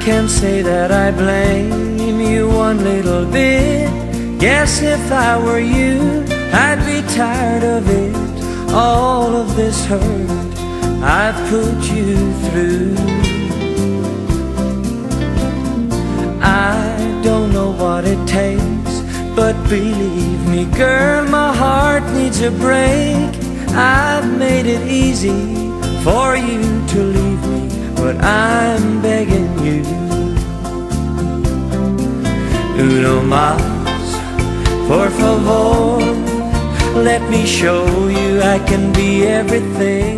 can't say that I blame you one little bit. Guess if I were you, I'd be tired of it. All of this hurt I've put you through. I don't know what it takes, but believe me, girl, my heart needs a break. I've made it easy for you to leave me, but I'm begging you. Uno más, por favor, let me show you I can be everything